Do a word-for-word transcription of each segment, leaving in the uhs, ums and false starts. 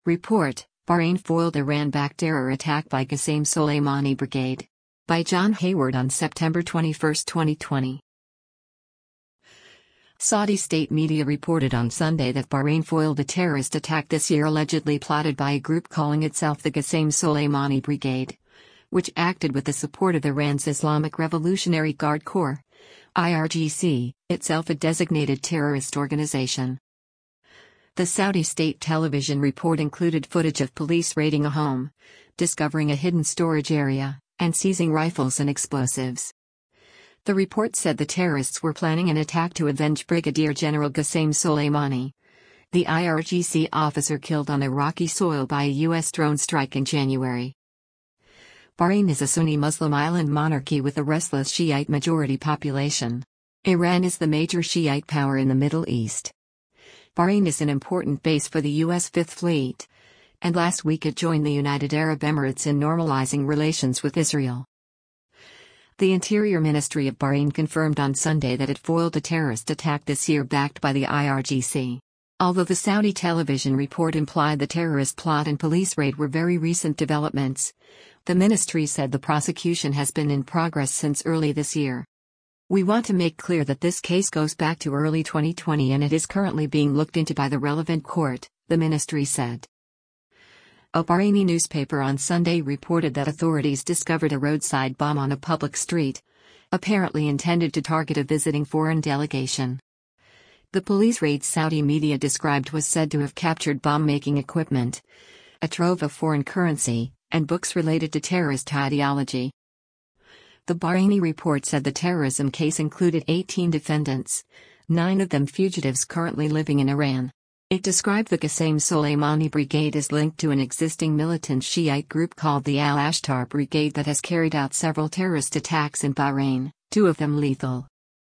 Report: Bahrain foiled Iran-backed terror attack by Qasem Soleimani Brigade. By John Hayward on September twenty-first, twenty twenty. Saudi state media reported on Sunday that Bahrain foiled a terrorist attack this year allegedly plotted by a group calling itself the Qasem Soleimani Brigade, which acted with the support of Iran's Islamic Revolutionary Guard Corps, I R G C, itself a designated terrorist organization. The Saudi state television report included footage of police raiding a home, discovering a hidden storage area, and seizing rifles and explosives. The report said the terrorists were planning an attack to avenge Brigadier General Qasem Soleimani, the I R G C officer killed on Iraqi soil by a U S drone strike in January. Bahrain is a Sunni Muslim island monarchy with a restless Shiite majority population. Iran is the major Shiite power in the Middle East. Bahrain is an important base for the U S Fifth Fleet, and last week it joined the United Arab Emirates in normalizing relations with Israel. The Interior Ministry of Bahrain confirmed on Sunday that it foiled a terrorist attack this year backed by the I R G C. Although the Saudi television report implied the terrorist plot and police raid were very recent developments, the ministry said the prosecution has been in progress since early this year. We want to make clear that this case goes back to early twenty twenty and it is currently being looked into by the relevant court, the ministry said. A Bahraini newspaper on Sunday reported that authorities discovered a roadside bomb on a public street, apparently intended to target a visiting foreign delegation. The police raid Saudi media described was said to have captured bomb-making equipment, a trove of foreign currency, and books related to terrorist ideology. The Bahraini report said the terrorism case included eighteen defendants, nine of them fugitives currently living in Iran. It described the Qasem Soleimani Brigade as linked to an existing militant Shiite group called the Al-Ashtar Brigade that has carried out several terrorist attacks in Bahrain, two of them lethal.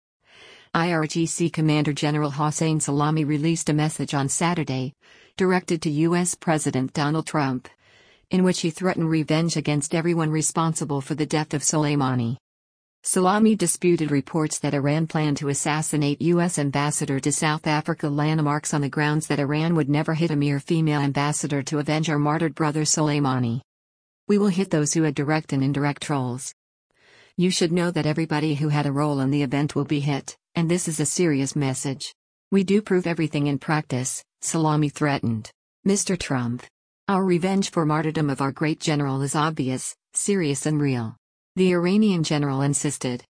I R G C Commander General Hossein Salami released a message on Saturday, directed to U S President Donald Trump, in which he threatened revenge against everyone responsible for the death of Soleimani. Salami disputed reports that Iran planned to assassinate U S Ambassador to South Africa landmarks on the grounds that Iran would never hit a mere female ambassador to avenge our martyred brother Soleimani. We will hit those who had direct and indirect trolls. You should know that everybody who had a role in the event will be hit, and this is a serious message. We do prove everything in practice, Salami threatened. Mister Trump. Our revenge for martyrdom of our great general is obvious, serious and real. The Iranian general insisted.